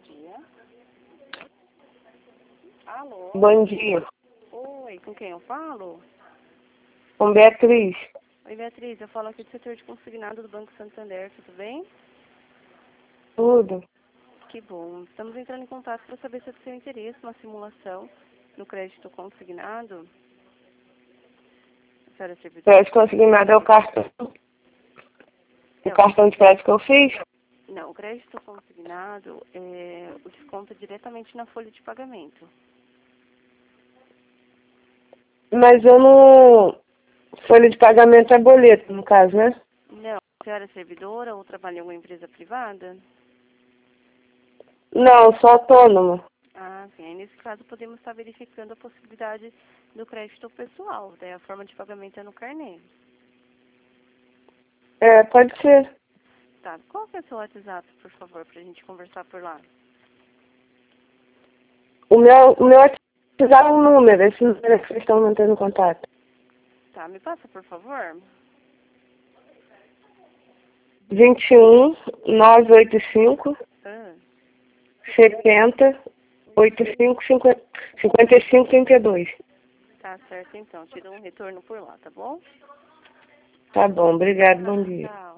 dia. Alô? Bom dia. Oi, com quem eu falo? Com Beatriz. Oi, Beatriz, eu falo aqui do setor de consignado do Banco Santander, tudo bem? Tudo. Que bom. Estamos entrando em contato para saber se é do seu interesse uma simulação no crédito consignado. A senhora é servidora? Crédito consignado é o cartão. O cartão de crédito que eu fiz? Não, o crédito consignado, o desconto é diretamente na folha de pagamento. Mas eu não... Folha de pagamento é boleto, no caso, né? Não, a senhora é servidora ou trabalha em uma empresa privada? Não, sou autônoma. Ah, sim. Aí, nesse caso, podemos estar verificando a possibilidade do crédito pessoal. Daí a forma de pagamento é no carnê. É, pode ser. Tá. Qual que é o seu WhatsApp, por favor, para a gente conversar por lá? O meu WhatsApp é um número, esse número que vocês estão mantendo contato. Tá, me passa, por favor. 21 985 Ah, 70 85 55 32. tá certo, então. Te dou um retorno por lá, tá bom? Tá bom, obrigado, bom dia. Tchau.